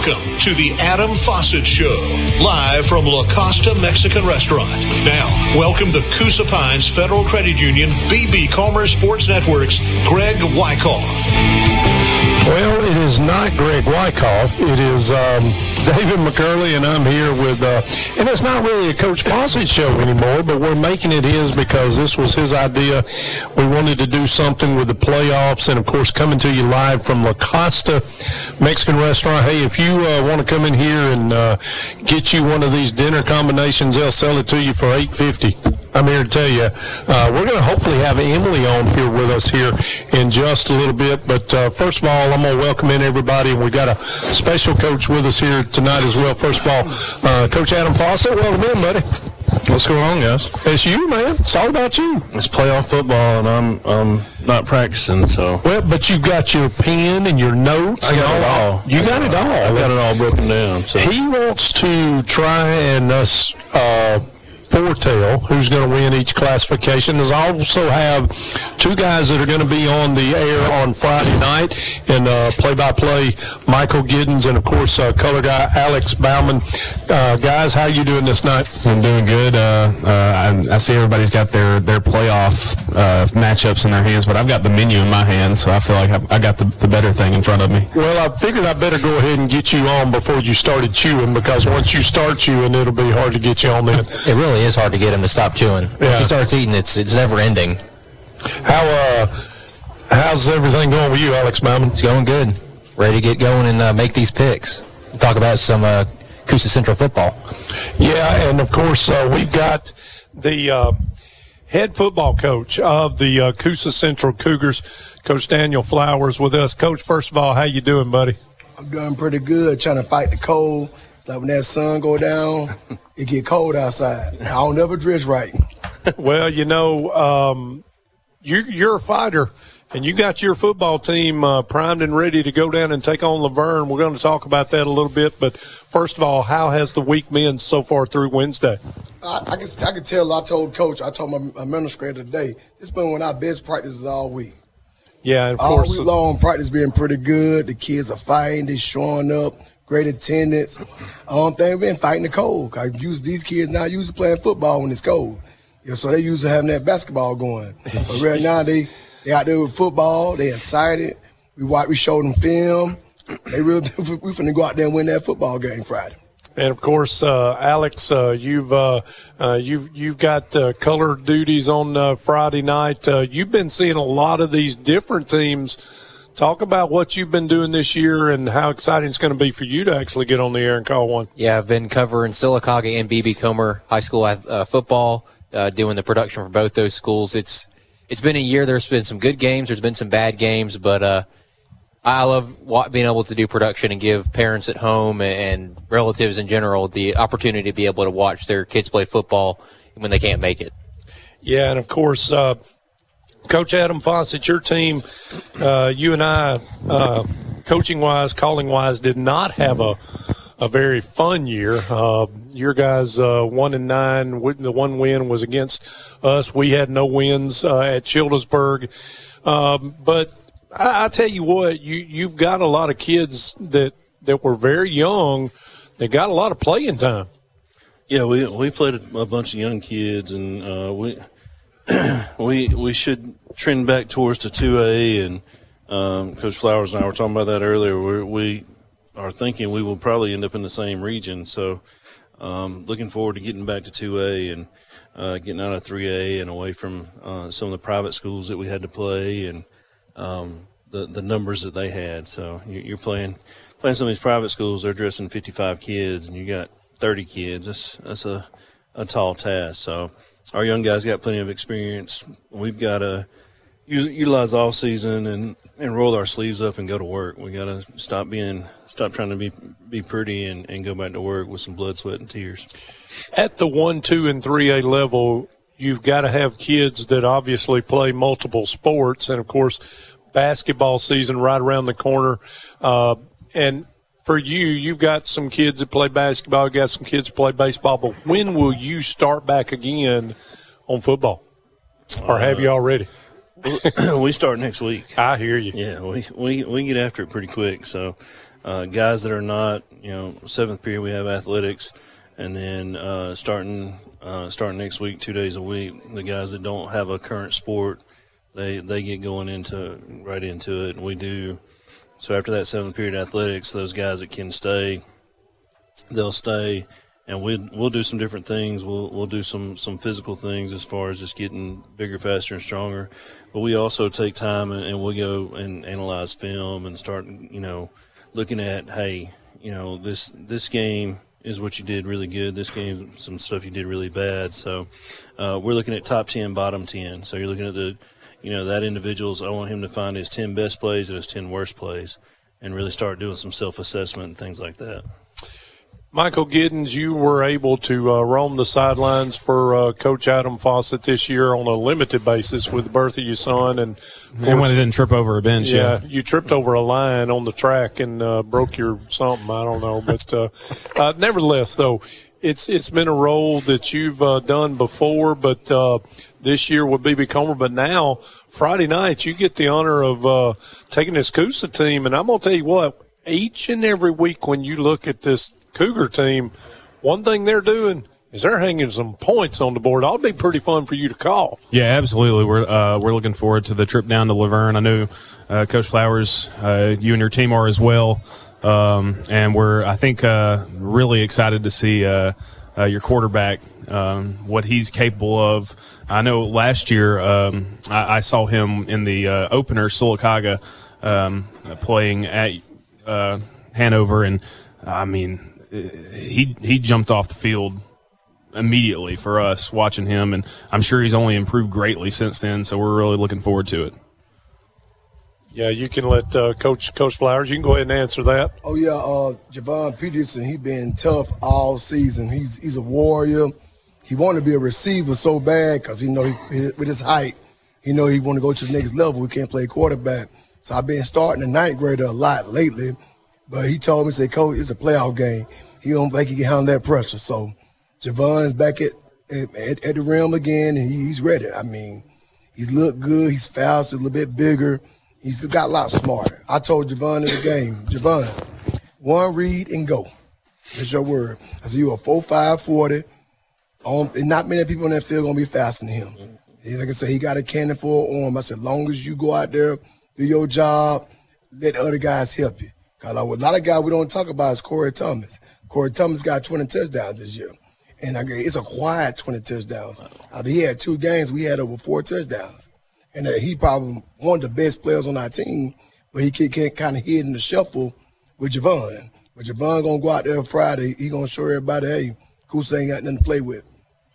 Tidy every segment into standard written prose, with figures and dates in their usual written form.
Welcome to the Adam Fawcett Show, live from La Costa Mexican Restaurant. Now, welcome the Coosa Pines Federal Credit Union, BB Commerce Sports Network's Greg Wyckoff. Well, it is not Greg Wyckoff. It is David McCurley, and I'm here with, and it's not really a Coach Fawcett show anymore, but we're making it his because this was his idea. We wanted to do something with the playoffs, and, of course, coming to you live from La Costa Mexican Restaurant. Hey, if you want to come in here and get you one of these dinner combinations, they'll sell it to you for $8.50. I'm here to tell you, we're going to hopefully have Emily on here with us here in just a little bit. But first of all, I'm going to welcome in everybody. And we've got a special coach with us here tonight as well. First of all, Coach Adam Fawcett, welcome in, buddy. What's going on, guys? It's you, man. It's all about you. It's playoff football, and I'm not practicing, so. Well, but you got your pen and your notes. I got it all. You got it all. I got it all broken down. So. He wants to try and foretell who's going to win each classification. There's also have two guys that are going to be on the air on Friday night, and play-by-play Michael Giddens and, of course, color guy Alex Bauman. Guys, how you doing this night? I'm doing good. I see everybody's got their playoff matchups in their hands, but I've got the menu in my hands, so I feel like I got the better thing in front of me. Well, I figured I better go ahead and get you on before you started chewing, because once you start chewing, it'll be hard to get you on then. It really is hard to get him to stop chewing. Yeah. Once he starts eating, it's never ending. How's everything going with you, Alex Bauman? It's going good. Ready to get going and make these picks. Talk about some Coosa Central football. Yeah, and of course we've got the head football coach of the Coosa Central Cougars, Coach Daniel Flowers, with us. Coach, first of all, how you doing, buddy? I'm doing pretty good, trying to fight the cold. It's like when that sun go down, it get cold outside. I don't never dress right. Well, you know, you're a fighter, and you got your football team primed and ready to go down and take on Laverne. We're going to talk about that a little bit, but first of all, how has the week been so far through Wednesday? I can tell. I told Coach, I told my administrator today, it's been one of our best practices all week. Yeah, and of all course, week long, practice being pretty good. The kids are fighting, they're showing up. Great attendance. I don't think we've been fighting the cold. These kids now usually playing football when it's cold. Yeah, so they usually having that basketball going. So right now they out there with football. They excited. We showed them film. We finna go out there and win that football game Friday. And of course, Alex, you've got color duties on Friday night. You've been seeing a lot of these different teams. Talk about what you've been doing this year and how exciting it's going to be for you to actually get on the air and call one. Yeah, I've been covering Sylacauga and BB Comer High School football, doing the production for both those schools. It's been a year. There's been some good games. There's been some bad games, but I love being able to do production and give parents at home and relatives in general the opportunity to be able to watch their kids play football when they can't make it. Yeah, and of course, Coach Adam Fawcett, your team, you and I, coaching-wise, calling-wise, did not have a very fun year. Your guys 1-9. The one win was against us. We had no wins at Childersburg. But I tell you what, you've got a lot of kids that were very young. They got a lot of playing time. Yeah, we played a bunch of young kids, and we should trend back towards the 2A, and Coach Flowers and I were talking about that earlier. We are thinking we will probably end up in the same region, so looking forward to getting back to 2A and getting out of 3A and away from some of the private schools that we had to play and the numbers that they had. So you're playing some of these private schools, they're addressing 55 kids, and you got 30 kids. That's a tall task. So our young guys got plenty of experience. We've got to utilize off season and roll our sleeves up and go to work. We got to stop trying to be pretty and go back to work with some blood, sweat, and tears. At the 1, 2, and 3A level, you've got to have kids that obviously play multiple sports, and of course, basketball season right around the corner. And for you, you've got some kids that play basketball, you've got some kids that play baseball, but when will you start back again on football? Or have you already? We start next week. I hear you. Yeah, we get after it pretty quick. So guys that are not, seventh period we have athletics, and then starting next week, 2 days a week, the guys that don't have a current sport, they get going right into it, and we do. So after that seventh period athletics, those guys that can stay, they'll stay. And we'll do some different things. We'll do some physical things as far as just getting bigger, faster, and stronger. But we also take time and we'll go and analyze film and start, looking at, hey, this game is what you did really good. This game, some stuff you did really bad. So we're looking at top 10, bottom 10. So you're looking at that individual's. I want him to find his 10 best plays and his 10 worst plays, and really start doing some self-assessment and things like that. Michael Giddens, you were able to roam the sidelines for Coach Adam Fawcett this year on a limited basis with the birth of your son. And when it didn't trip over a bench. Yeah, you tripped over a line on the track and broke your something, I don't know. But nevertheless, though, it's been a role that you've done before, but this year with BB Comer. But now, Friday night, you get the honor of taking this Coosa team. And I'm going to tell you what, each and every week when you look at this Cougar team, one thing they're doing is they're hanging some points on the board. That'll be pretty fun for you to call. Yeah, absolutely. We're looking forward to the trip down to Laverne. I know Coach Flowers, you and your team are as well, and we're really excited to see your quarterback, what he's capable of. I know last year I saw him in the opener, Sylacauga, playing at Hanover, and I mean, he jumped off the field immediately for us watching him, and I'm sure he's only improved greatly since then, so we're really looking forward to it. Yeah, you can let Coach Flowers, you can go ahead and answer that. Oh, yeah, Javon Peterson, he been tough all season. He's a warrior. He wanted to be a receiver so bad because, with his height, he want to go to the next level. He can't play quarterback. So I've been starting the ninth grader a lot lately. But he told me, said, Coach, it's a playoff game. He don't think he can handle that pressure. So Javon's back at the rim again, and he's ready. I mean, he's looked good. He's faster, a little bit bigger. He's got a lot smarter. I told Javon in the game, Javon, one read and go. That's your word. I said, you're a 4.5 40. And not many people on that field going to be faster than him. And like I said, he got a cannon for an arm. I said, as long as you go out there, do your job, let the other guys help you. A lot of guys we don't talk about is Corey Thomas. Corey Thomas got 20 touchdowns this year. And it's a quiet 20 touchdowns. He had 2 games. We had over 4 touchdowns. And he probably one of the best players on our team, but he can't kind of hid in the shuffle with Javon. But Javon going to go out there Friday. He going to show everybody, hey, Coosa ain't got nothing to play with.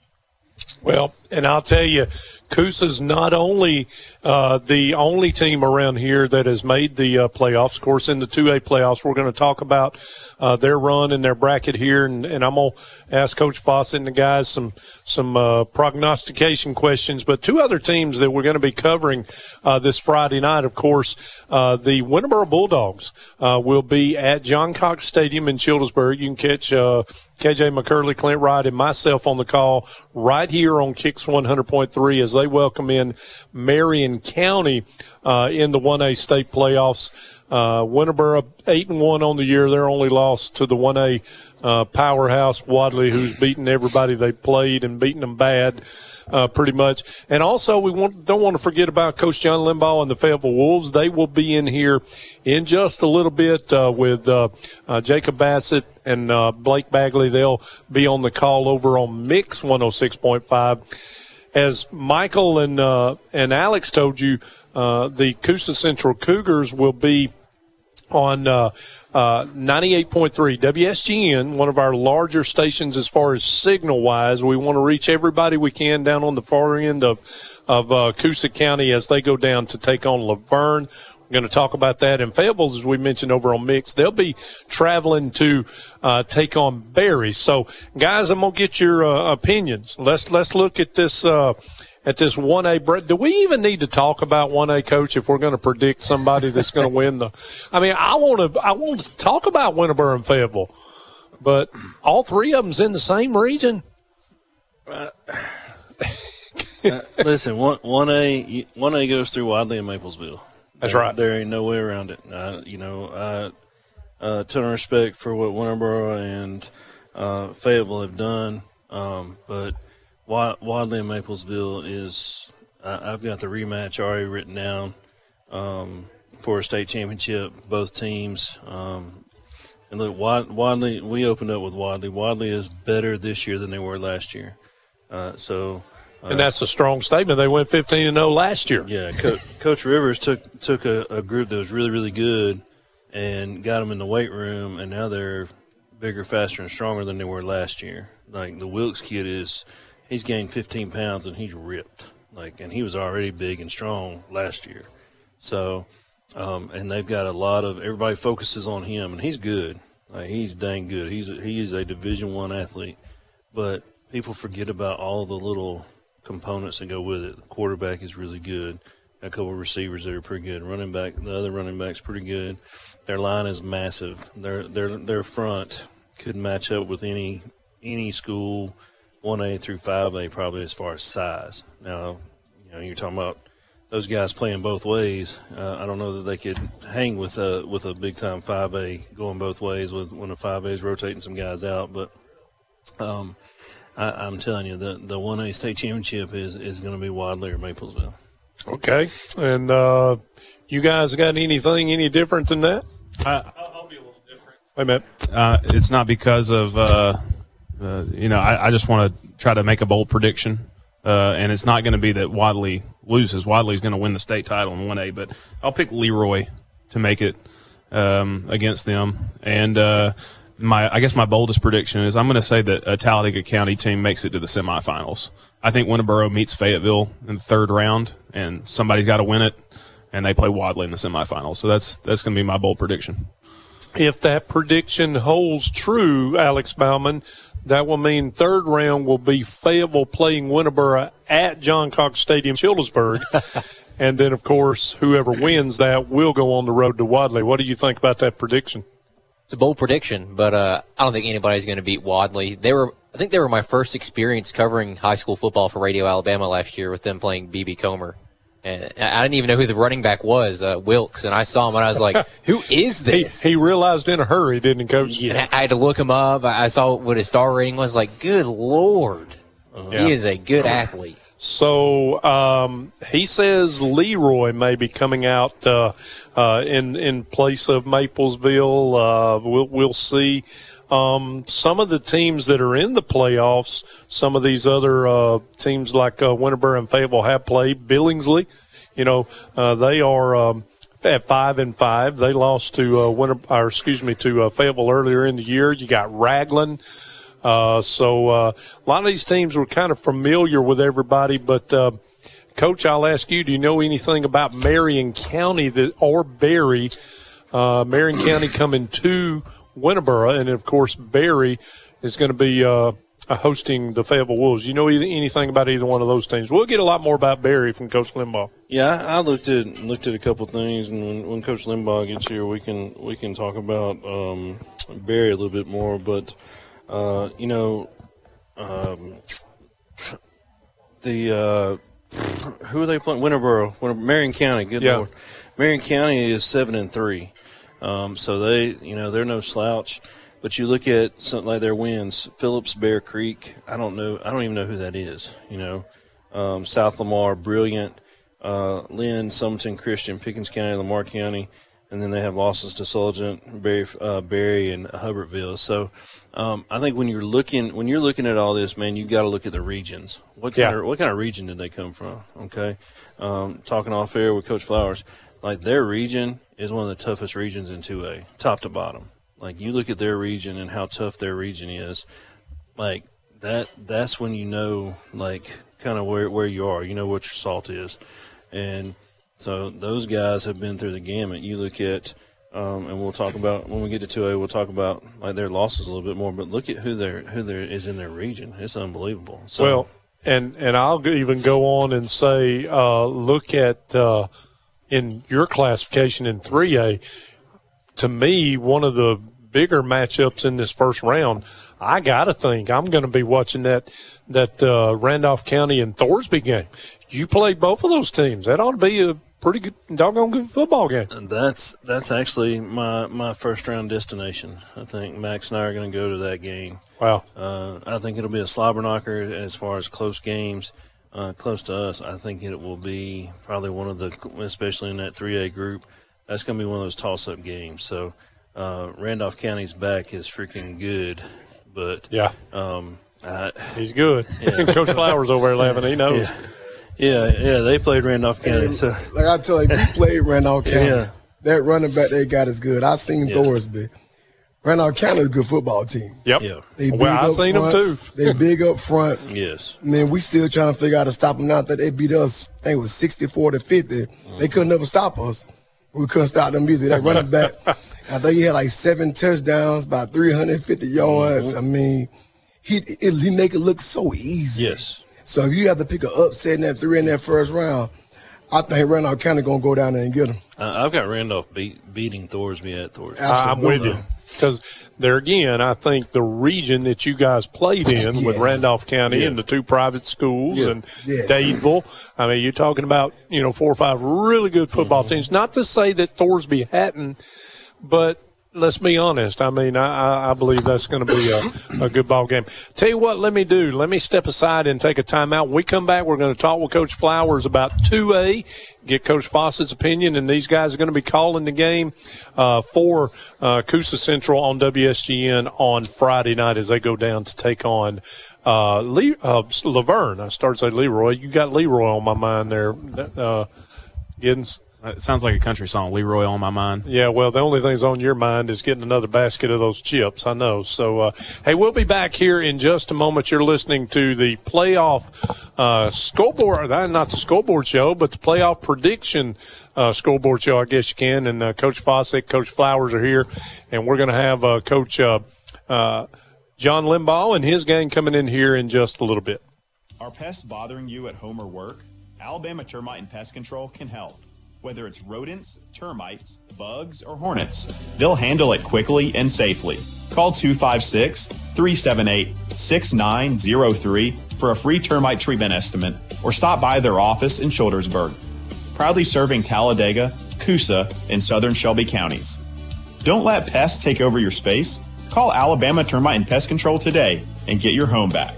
Well, and I'll tell you, Coosa's not only the only team around here that has made the playoffs. Of course, in the 2A playoffs, we're going to talk about their run and their bracket here, and I'm going to ask Coach Fawcett and the guys some prognostication questions. But 2 other teams that we're going to be covering this Friday night, of course, the Winterboro Bulldogs will be at John Cox Stadium in Childersburg. You can catch KJ McCurley, Clint Wright, and myself on the call right here on Kicks 100.3 as they welcome in Marion County in the 1A state playoffs. Winterboro 8-1 on the year. Their only loss to the 1A powerhouse Wadley, who's beaten everybody they played and beaten them bad. Pretty much. And also, don't want to forget about Coach John Limbaugh and the Fayetteville Wolves. They will be in here in just a little bit with Jacob Bassett and Blake Bagley. They'll be on the call over on Mix 106.5. As Michael and Alex told you, the Coosa Central Cougars will be on 98.3 WSGN, one of our larger stations as far as signal-wise. We want to reach everybody we can down on the far end of Coosa County as they go down to take on Laverne. We're going to talk about that. And Fayetteville, as we mentioned over on Mix, they'll be traveling to take on Berry. So, guys, I'm going to get your opinions. Let's look at this 1A. Do we even need to talk about 1A, Coach, if we're going to predict somebody that's going to win the – I mean, I want to talk about Winterboro and Fayetteville, but all 3 of them's in the same region. Listen, 1A goes through Wadley and Maplesville. That's right. There ain't no way around it. a ton of respect for what Winterboro and Fayetteville have done. But Wadley and Maplesville is I've got the rematch already written down for a state championship, both teams. And look, Wadley, we opened up with Wadley. Wadley is better this year than they were last year. And that's a strong statement. They went 15-0 last year. Yeah, Coach Rivers took a group that was really, really good and got them in the weight room, and now they're bigger, faster, and stronger than they were last year. Like the Wilkes kid he's gained 15 pounds and he's ripped. And he was already big and strong last year. So, and they've got everybody focuses on him, and he's good. He's dang good. He is a Division I athlete, but people forget about all the little components that go with it. The quarterback is really good. Got a couple of receivers that are pretty good. The other running back's pretty good. Their line is massive. Their front could match up with any school, 1A through 5A, probably as far as size. Now, you're talking about those guys playing both ways. I don't know that they could hang with a big time 5A going both ways when a 5A is rotating some guys out. But I'm telling you, the 1A state championship is going to be Wadley or Maplesville. Okay, and you guys got anything any different than that? I'll be a little different. Wait a minute. It's not because of I just want to try to make a bold prediction. And it's not going to be that Wadley loses. Wadley's going to win the state title in 1A, but I'll pick Leroy to make it against them. And I guess my boldest prediction is I'm going to say that a Talladega County team makes it to the semifinals. I think Winterboro meets Fayetteville in the third round, and somebody's got to win it, and they play Wadley in the semifinals. So that's going to be my bold prediction. If that prediction holds true, Alex Bauman, that will mean third round will be Fayetteville playing Winterboro at John Cox Stadium, Childersburg. And then, of course, whoever wins that will go on the road to Wadley. What do you think about that prediction? It's a bold prediction, but I don't think anybody's going to beat Wadley. I think they were my first experience covering high school football for Radio Alabama last year with them playing B.B. Comer. And I didn't even know who the running back was, Wilkes, and I saw him and I was like, who is this? He realized in a hurry, didn't he, Coach? Yeah. I had to look him up. I saw what his star rating was. Like, good Lord. He is a good athlete. So he says Leroy may be coming out in place of Maplesville. We'll see. Some of the teams that are in the playoffs, some of these other teams like Winterboro and Fayetteville have played. Billingsley, they are at 5-5. They lost to Fayetteville earlier in the year. You got Raglan. So a lot of these teams were kind of familiar with everybody. But, Coach, I'll ask you, do you know anything about Marion County or Berry? Marion County coming to Winterboro, and, of course, Berry is going to be hosting the Fayetteville Wolves. You know anything about either one of those teams? We'll get a lot more about Berry from Coach Limbaugh. Yeah, I looked at a couple things, and when Coach Limbaugh gets here, we can talk about Berry a little bit more. But who are they playing? Winterboro, Marion County. Good Lord, Marion County is 7-3. So they're no slouch. But you look at something like their wins, Phillips, Bear Creek. I don't even know who that is. South Lamar, Brilliant, Lynn, Summerton Christian, Pickens County, Lamar County, and then they have losses to Sulligent, Berry, and Hubbardsville. So I think when you're looking at all this, man, you got to look at the regions. What kind of region did they come from? Okay, talking off air with Coach Flowers, like their region is one of the toughest regions in 2A, top to bottom. Like you look at their region and how tough their region is, like that's when you know like kind of where you are. You know what your salt is, and so those guys have been through the gamut. You look at, and we'll talk about when we get to 2A. We'll talk about like their losses a little bit more. But look at who there is in their region. It's unbelievable. So, well, and I'll even go on and say, look at in your classification in 3A. To me, one of the bigger matchups in this first round, I got to think I'm going to be watching that Randolph County and Thorsby game. You played both of those teams. That ought to be pretty good, doggone good football game. And that's actually my first round destination. I think Max and I are going to go to that game. Wow. I think it'll be a slobber knocker as far as close games. Close to us, I think it will be probably one of the, especially in that 3A group, that's going to be one of those toss-up games. So Randolph County's back is freaking good, but yeah, he's good. Yeah. Coach Flowers over there laughing. He knows. Yeah, they played Randolph County. So. Like I tell you, we played Randolph County. Yeah. That running back they got is good. I seen Thorsby. Randolph County is a good football team. Yep. Yeah. They big I up seen front. them too. They big up front. Yes. Man, we still trying to figure out how to stop them now. That they beat us, I think it was 64-50. They couldn't never stop us. We couldn't stop them either. That running back, I think he had like 7 touchdowns, about 350 yards. I mean, he make it look so easy. Yes. So if you have to pick an upset in that 3 in that first round, I think Randolph County going to go down there and get them. I've got Randolph beating Thorsby at Thorsby. I'm with you. Because there again, I think the region that you guys played in with Randolph County and the 2 private schools and Dadeville, I mean, you're talking about, 4 or 5 really good football teams. Not to say that Thorsby hadn't, but let's be honest. I mean, I believe that's going to be a good ball game. Tell you what, let me step aside and take a timeout. When we come back, we're going to talk with Coach Flowers about 2A, get Coach Fawcett's opinion, and these guys are going to be calling the game for Coosa Central on WSGN on Friday night as they go down to take on Laverne. I started to say Leroy. You got Leroy on my mind there, Giddens. It sounds like a country song, Leroy on my mind. Yeah, well, the only thing's on your mind is getting another basket of those chips, I know. So, hey, we'll be back here in just a moment. You're listening to the playoff scoreboard, not the scoreboard show, but the playoff prediction scoreboard show, I guess you can. And Coach Fawcett, Coach Flowers are here, and we're going to have Coach John Limbaugh and his gang coming in here in just a little bit. Are pests bothering you at home or work? Alabama Termite and Pest Control can help. Whether it's rodents, termites, bugs, or hornets, they'll handle it quickly and safely. Call 256-378-6903 for a free termite treatment estimate or stop by their office in Childersburg. Proudly serving Talladega, Coosa, and southern Shelby counties. Don't let pests take over your space. Call Alabama Termite and Pest Control today and get your home back.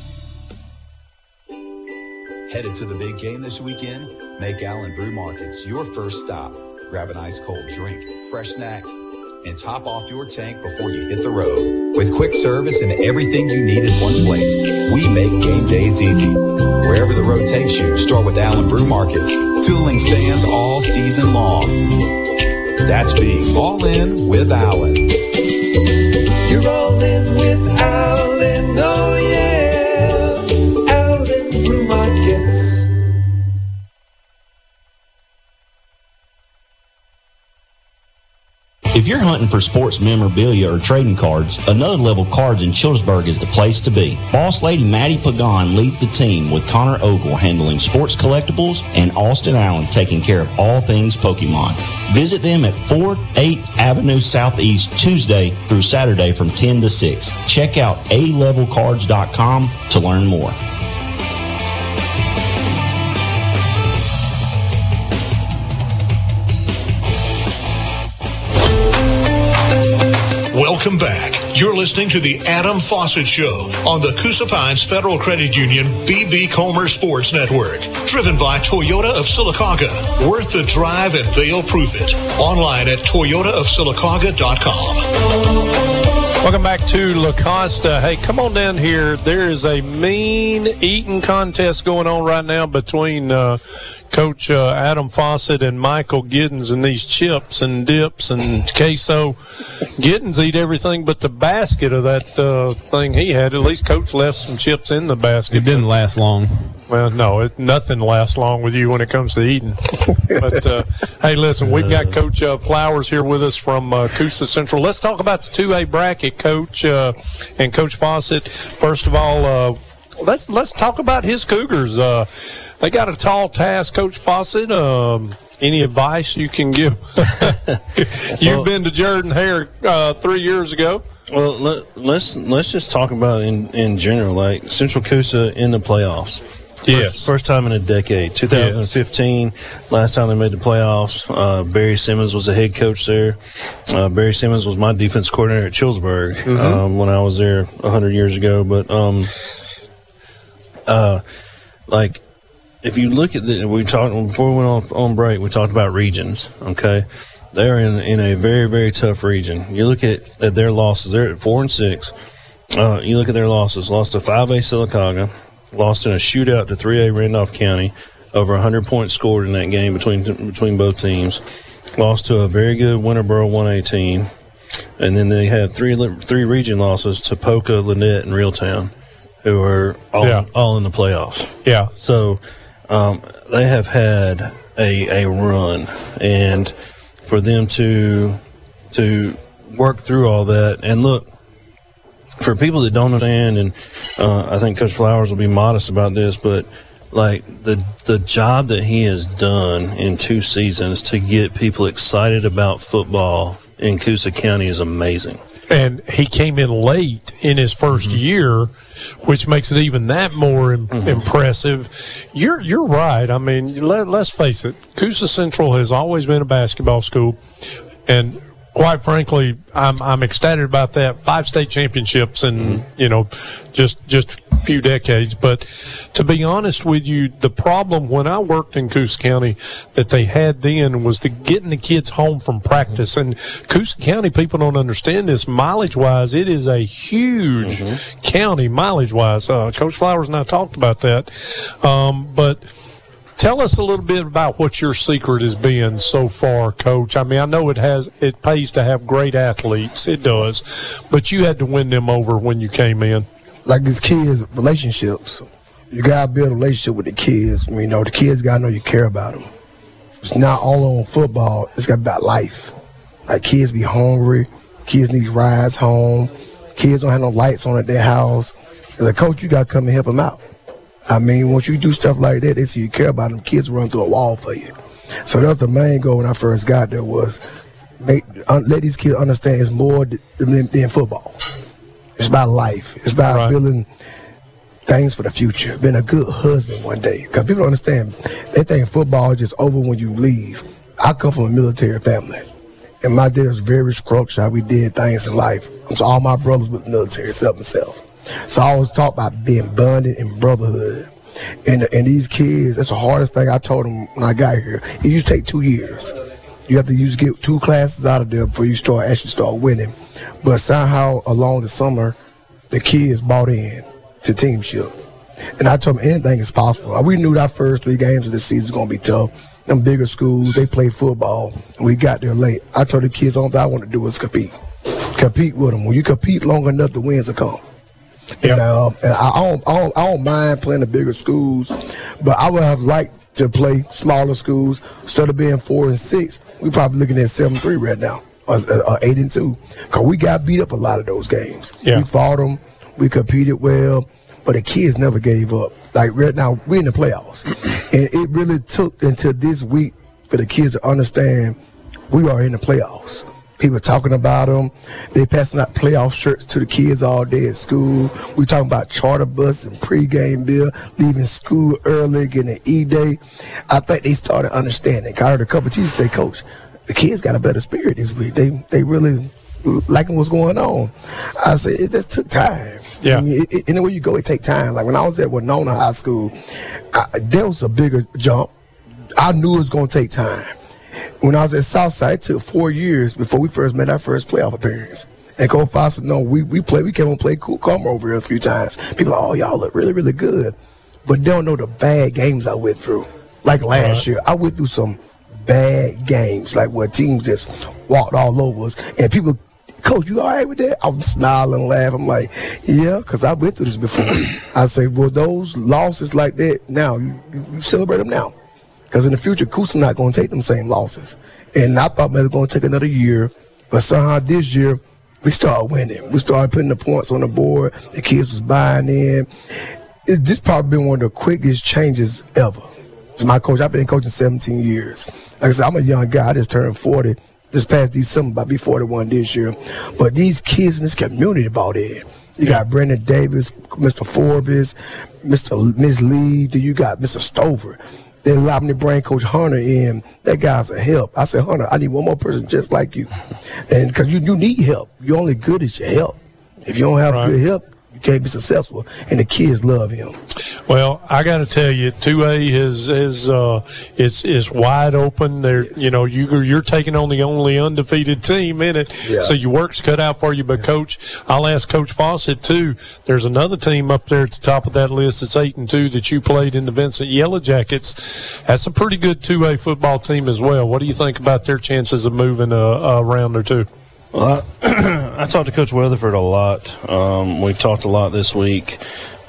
Headed to the big game this weekend? Make Allen Brew Markets your first stop. Grab an ice cold drink, fresh snacks, and top off your tank before you hit the road. With quick service and everything you need in one place, we make game days easy. Wherever the road takes you, start with Allen Brew Markets, fueling fans all season long. That's being all in with Allen. You're all in with Allen, oh yeah. Allen Brew Markets. If you're hunting for sports memorabilia or trading cards, Another Level Cards in Childersburg is the place to be. Boss Lady Maddie Pagan leads the team with Connor Ogle handling sports collectibles and Austin Allen taking care of all things Pokemon. Visit them at 4th 8th Avenue Southeast Tuesday through Saturday from 10 to 6. Check out alevelcards.com to learn more. Welcome back. You're listening to the Adam Fawcett Show on the Coosa Pines Federal Credit Union BB Comer Sports Network. Driven by Toyota of Sylacauga. Worth the drive and they'll prove it. Online at toyotaofsylacauga.com. Welcome back to La Costa. Hey, come on down here. There is a mean eating contest going on right now between Coach Adam Fawcett and Michael Giddens and these chips and dips and queso. Giddens eat everything but the basket of that thing he had. At least Coach left some chips in the basket. It didn't last long. Well, no, nothing lasts long with you when it comes to eating. But, hey, listen, we've got Coach Flowers here with us from Coosa Central. Let's talk about the 2A bracket, Coach, and Coach Fawcett. First of all, let's talk about his Cougars. They got a tall task, Coach Fawcett. Any advice you can give? You've been to Jordan-Hare 3 years ago. Well, let's just talk about in general, like Central Coosa in the playoffs. Yes. First time in a decade. 2015, last time they made the playoffs. Barry Simmons was the head coach there. Barry Simmons was my defense coordinator at Chillsburg when I was there 100 years ago. But, like, if you look at we talked before we went on break, we talked about regions, okay? They're in a very, very tough region. You look at their losses. They're at 4-6. You look at their losses. Lost to 5A Sylacauga. Lost in a shootout to 3A Randolph County. Over 100 points scored in that game between both teams. Lost to a very good Winterboro 1A team. And then they had three region losses to Poca, Lynette, and Reeltown, who are all in the playoffs. Yeah. So they have had a run. And for them to work through all that, and look, for people that don't understand, and I think Coach Flowers will be modest about this, but like the job that he has done in 2 seasons to get people excited about football in Coosa County is amazing. And he came in late in his first year, which makes it even that more impressive. You're right. I mean, let's face it. Coosa Central has always been a basketball school, and quite frankly, I'm ecstatic about that. 5 state championships in just a few decades. But to be honest with you, the problem when I worked in Coosa County that they had then was getting the kids home from practice. And Coosa County, people don't understand this. Mileage-wise, it is a huge county mileage-wise. Coach Flowers and I talked about that. But tell us a little bit about what your secret has been so far, Coach. I mean, I know it pays to have great athletes. It does. But you had to win them over when you came in. Like these kids, relationships. You got to build a relationship with the kids. I mean, the kids got to know you care about them. It's not all on football. It's got to be about life. Like, kids be hungry. Kids need rides home. Kids don't have no lights on at their house. As a coach, you got to come and help them out. I mean, once you do stuff like that, they see you care about them. Kids run through a wall for you. So that was the main goal when I first got there, was let these kids understand it's more than football. It's about life. It's about building things for the future. Being a good husband one day. Because people don't understand, they think football is just over when you leave. I come from a military family. And my dad was very structured. We did things in life. So all my brothers were military, except myself. So I always talk about being bonded and brotherhood. And these kids, that's the hardest thing I told them when I got here. It used to take 2 years. You have to get 2 classes out of there before you actually start winning. But somehow along the summer, the kids bought in to teamship. And I told them anything is possible. We knew that first 3 games of the season was going to be tough. Them bigger schools, they play football, and we got there late. I told the kids, all that I want to do is compete. Compete with them. When you compete long enough, the wins will come. And I don't mind playing the bigger schools, but I would have liked to play smaller schools. Instead of being 4 and 6, we probably looking at 7-3 right now, or 8 and 2, because we got beat up a lot of those games. Yeah. We fought them, we competed well, but the kids never gave up. Like right now, we're in the playoffs, and it really took until this week for the kids to understand we are in the playoffs. People talking about them. They passing out playoff shirts to the kids all day at school. We talking about charter bus and pregame bill, leaving school early, getting an E-day. I think they started understanding. I heard a couple of teachers say, Coach, the kids got a better spirit this week. They really liking what's going on. I said, it just took time. Yeah. I mean, anywhere you go, it take time. Like when I was at Winona High School, there was a bigger jump. I knew it was going to take time. When I was at Southside, it took 4 years before we first made our first playoff appearance. And Coach Foster, no, we came and played Cool Calmer over here a few times. People are like, oh, y'all look really, really good. But they don't know the bad games I went through. Like last year, I went through some bad games, like where teams just walked all over us. And people, Coach, you all right with that? I'm smiling and laughing. I'm like, yeah, because I went through this before. I say, well, those losses like that, now, you celebrate them now. Because in the future, Coosa not going to take them same losses. And I thought maybe it was going to take another year. But somehow this year, we started winning. We started putting the points on the board. The kids was buying in. This probably been one of the quickest changes ever. As my coach, I've been coaching 17 years. Like I said, I'm a young guy. I just turned 40 this past December. I'll be 41 this year. But these kids in this community bought in. You got Brandon Davis, Mr. Forbes, Miss Lee. You got Mr. Stover. They allowed me to bring Coach Hunter in. That guy's a help. I said, Hunter, I need one more person just like you. And because you need help. You're only good as your help. If you don't have good help, you can't be successful. And the kids love him. Well, I got to tell you, 2A is wide open. There, you're taking on the only undefeated team in it, so your work's cut out for you. But Coach, I'll ask Coach Fawcett too. There's another team up there at the top of that list that's 8-2 that you played in the Vincent Yellow Jackets. That's a pretty good 2A football team as well. What do you think about their chances of moving a round or two? Well, I talked to Coach Weatherford a lot. We've talked a lot this week.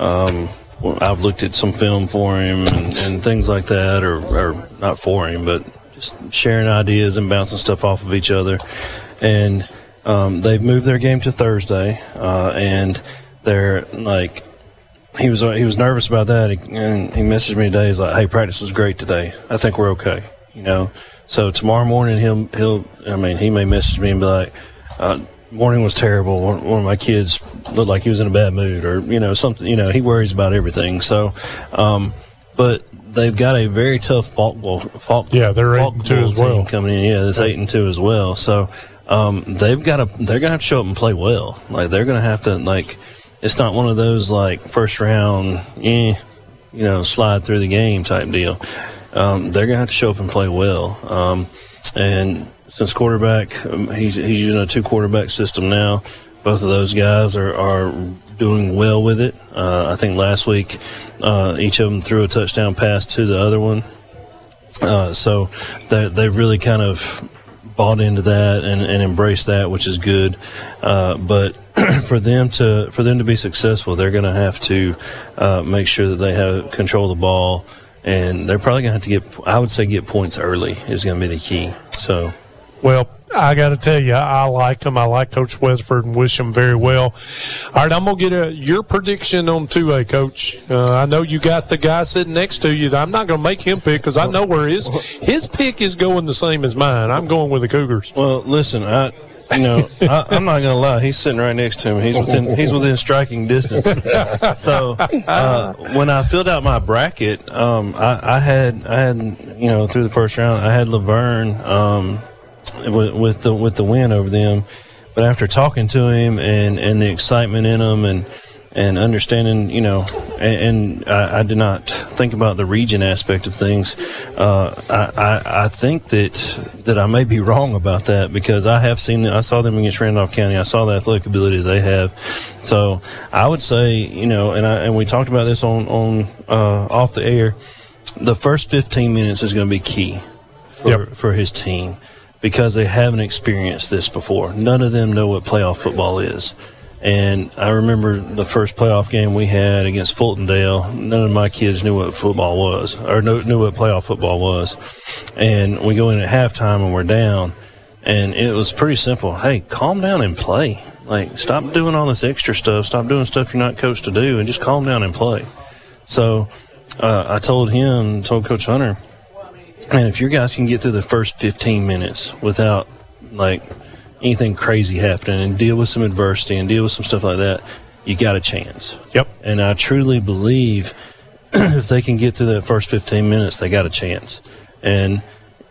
I've looked at some film for him and things like that, or not for him, but just sharing ideas and bouncing stuff off of each other. And they've moved their game to Thursday, and they're like, he was nervous about that, and he messaged me today. He's like, "Hey, practice was great today. I think we're okay." So tomorrow morning he may message me and be like, morning was terrible. One of my kids looked like he was in a bad mood, or something. He worries about everything. So, but they've got a very tough Falk they're 8-2 as well coming in. Yeah, it's 8-2 as well. So, they're gonna have to show up and play well. Like they're gonna have to it's not one of those like first round, slide through the game type deal. They're gonna have to show up and play well. And since quarterback, he's using a 2-quarterback system now. Both of those guys are doing well with it. I think last week, each of them threw a touchdown pass to the other one. So they've really kind of bought into that and embraced that, which is good. But for them to be successful, they're going to have to make sure that they have control of the ball, and they're probably going to have to get points early is going to be the key. So. Well, I got to tell you, I like him. I like Coach Weatherford and wish him very well. All right, I'm going to get your prediction on 2A, Coach. I know you got the guy sitting next to you. I'm not going to make him pick because I know where his pick is going the same as mine. I'm going with the Cougars. Well, listen, I'm not going to lie. He's sitting right next to him. He's within striking distance. So when I filled out my bracket, I had through the first round, I had Laverne with the win over them, but after talking to him and the excitement in him and understanding, and I did not think about the region aspect of things. I think that I may be wrong about that because I saw them against Randolph County. I saw the athletic ability they have. So I would say, and we talked about this on off the air. The first 15 minutes is going to be key for his team, because they haven't experienced this before. None of them know what playoff football is. And I remember the first playoff game we had against Fultondale. None of my kids knew what football was, or knew what playoff football was. And we go in at halftime and we're down. And it was pretty simple. Hey, calm down and play. Like, stop doing all this extra stuff. Stop doing stuff you're not coached to do, and just calm down and play. So I told Coach Hunter, man, if your guys can get through the first 15 minutes without, anything crazy happening and deal with some adversity and deal with some stuff like that, you got a chance. Yep. And I truly believe if they can get through that first 15 minutes, they got a chance. And,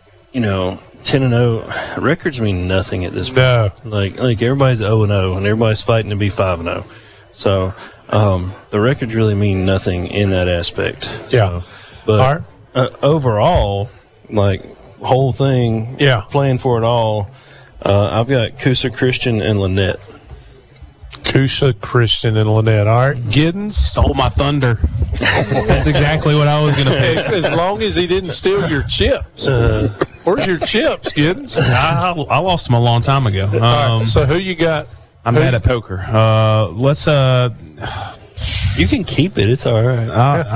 10-0, records mean nothing at this point. No. Like everybody's 0-0, and everybody's fighting to be 5-0. So the records really mean nothing in that aspect. Yeah. So, but overall, whole thing, playing for it all, I've got Coosa Christian and Lynette. Coosa Christian and Lynette. All right, Giddens stole my thunder. That's exactly what I was going to pick. As long as he didn't steal your chips. Where's your chips, Giddens? I lost them a long time ago. Right, so who you got? I'm bad at poker. Let's. You can keep it. It's all right.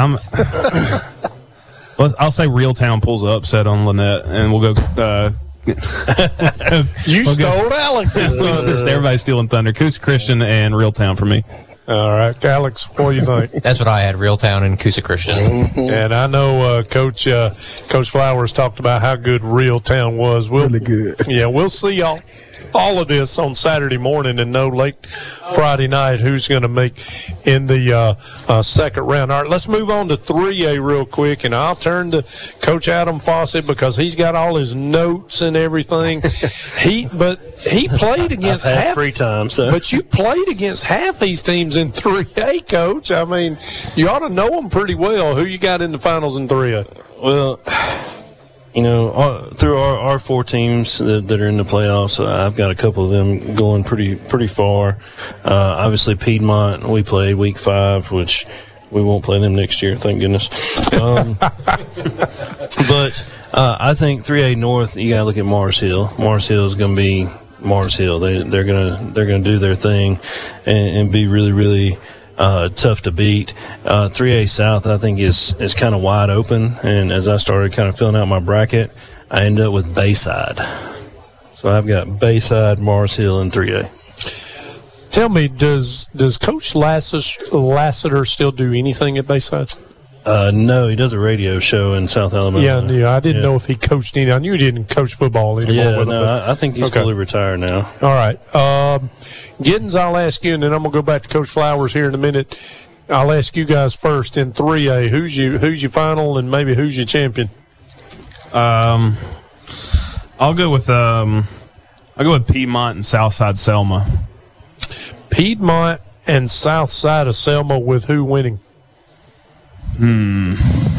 I'll say Reeltown pulls the upset on Lynette, and we'll go. You stole Alex's thunder. Everybody's stealing thunder. Coosa Christian and Reeltown for me. All right, Alex, what do you think? That's what I had, Reeltown and Coosa Christian. And I know Coach Flowers talked about how good Reeltown was. Really good. Yeah, we'll see y'all all of this on Saturday morning and know late Friday night who's going to make in the second round. All right, let's move on to 3A real quick, and I'll turn to Coach Adam Fawcett because he's got all his notes and everything. He played against half free time, so. But you played against half these teams in 3A, Coach. I mean, you ought to know them pretty well. Who you got in the finals in 3A? Well, you know, through our 4 teams that are in the playoffs, I've got a couple of them going pretty far. Obviously, Piedmont, we played week 5, which we won't play them next year, thank goodness. But I think 3A North, you got to look at Mars Hill. Mars Hill is going to be Mars Hill. They're gonna do their thing and be really, really tough to beat. 3A South, I think, is kind of wide open. And as I started kind of filling out my bracket, I ended up with Bayside. So I've got Bayside, Mars Hill, and 3A. Tell me, does Coach Lassiter still do anything at Bayside? No, he does a radio show in South Alabama. Yeah, I didn't know if he coached any. I knew he didn't coach football anymore. Yeah, no, I think he's fully retired now. All right. Giddens, I'll ask you, and then I'm going to go back to Coach Flowers here in a minute. I'll ask you guys first in 3A. Who's your final, and maybe who's your champion? I'll go with Piedmont and Southside Selma. Piedmont and Southside of Selma with who winning? Give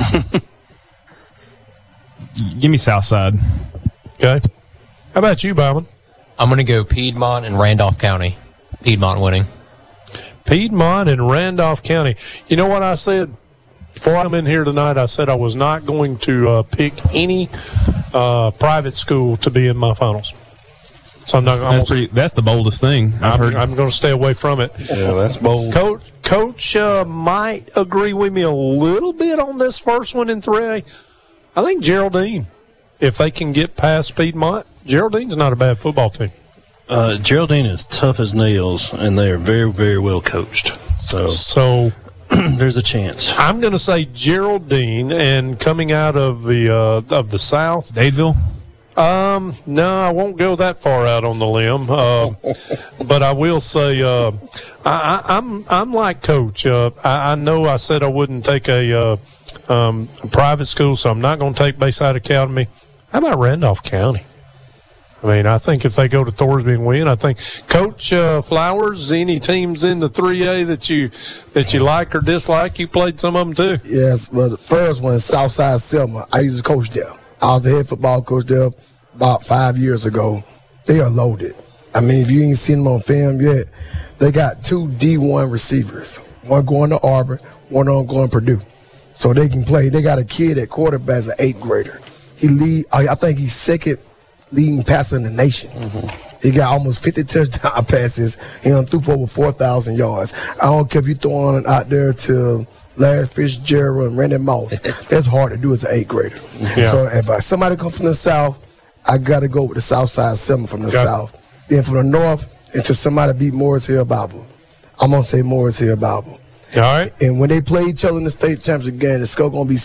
me Southside. Okay. How about you, Bowman? I'm going to go Piedmont and Randolph County. Piedmont winning. Piedmont and Randolph County. You know what I said? Before I'm in here tonight, I said I was not going to pick any private school to be in my finals. So I'm not. That's the boldest thing I've heard. I'm going to stay away from it. Yeah, that's bold. Coach might agree with me a little bit on this first one in 3A. I think Geraldine, if they can get past Piedmont, Geraldine's not a bad football team. Geraldine is tough as nails, and they are very, very well coached. So there's a chance. I'm going to say Geraldine, and coming out of the South, Dadeville. No, I won't go that far out on the limb. But I will say, I'm like Coach. I know I said I wouldn't take a private school, so I'm not going to take Bayside Academy. How about Randolph County? I mean, I think if they go to Thorsby and win, I think Coach Flowers, any teams in the 3A that you like or dislike, you played some of them too. Yes, well, the first one is Southside Selma. I used to coach there. I was the head football coach there about 5 years ago. They are loaded. I mean, if you ain't seen them on film yet, they got 2 D1 receivers. One going to Auburn, one on going to Purdue. So they can play. They got a kid at quarterback as an 8th grader. I think he's second leading passer in the nation. He got almost 50 touchdown passes. He threw for over 4,000 yards. I don't care if you throw on out there to Larry Fitzgerald and Randy Moss. That's hard to do as an 8th grader. Yeah. So if somebody comes from the South, I got to go with the Southside Selma from the South. Then from the North, until somebody beat Morris Hill Bible. I'm going to say Morris Hill Bible. All right. And when they play each other in the state championship game, the score going to be